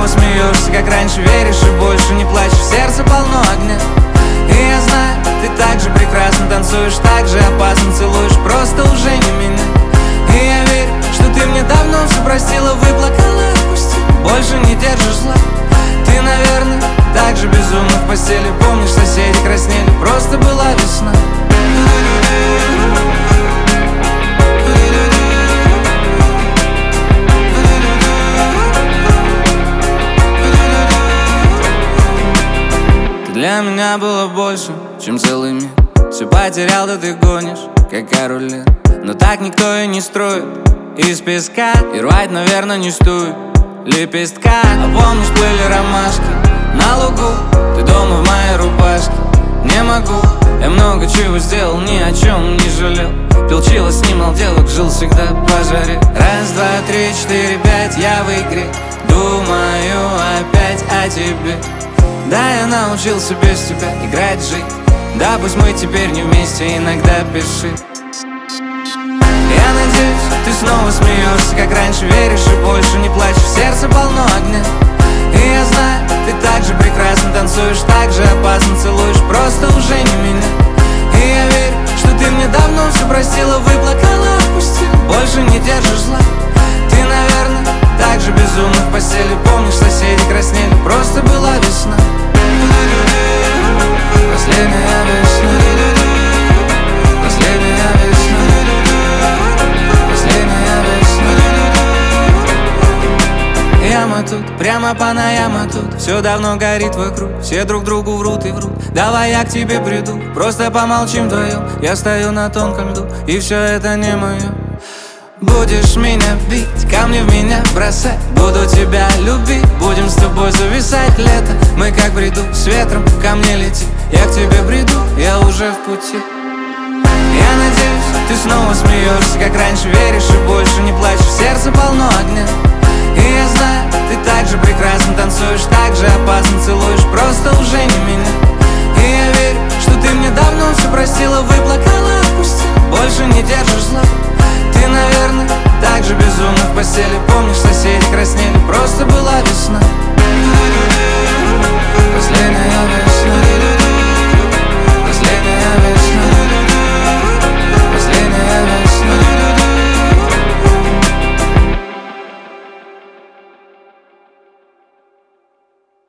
смеешься, как раньше, веришь и больше не плачешь. В сердце полно огня, и я знаю, ты так же прекрасно танцуешь, так же опасно целуешь, просто уже не меня. И я верю, что ты мне давно все простила, выплакала, отпустила, больше не держишь зла. Ты, наверное, так же безумно в постели. Помнишь, соседи краснели, просто была весна. Ты для меня было больше, чем целый мир. Все потерял, да ты гонишь, как король. Но так никто и не строит из песка, и рвать, наверное, не стоит лепестка. А помнишь, плыли ромашки на лугу, ты дома в моей рубашке. Не могу, я много чего сделал, ни о чем не жалел. Пил чего, снимал девок, жил всегда по жаре. Раз, два, три, четыре, пять, я в игре. Думаю опять о тебе. Да, я научился без тебя играть, жить. Да, пусть мы теперь не вместе, иногда пиши. Я надеюсь, ты снова смеешься, как раньше, веришь и больше не плачешь. В сердце полно огня, и я знаю, ты так же прекрасно танцуешь, так же опасно целуешь, просто уже не меня. И я верю, что ты мне давно все простила, выплакала, отпустила, больше не держишь зла. Ты, наверное, так же безумно в постели. Помнишь, соседи краснели, просто была весна. Последняя весна, последняя весна, последняя весна. Яма тут, прямо Панаяма тут. Все давно горит вокруг, все друг другу врут и врут. Давай я к тебе приду, просто помолчим вдвоем. Я стою на тонком льду, и все это не мое. Будешь меня бить, камни в меня бросать, буду тебя любить, будем с тобой зависать лето. Мы как бреду с ветром, ко мне лети, я к тебе приду, я уже в пути. Я надеюсь, ты снова смеешься, как раньше, веришь и больше не плачешь. В сердце полно огня, и я знаю, ты так же прекрасно танцуешь, так же опасно целуешь.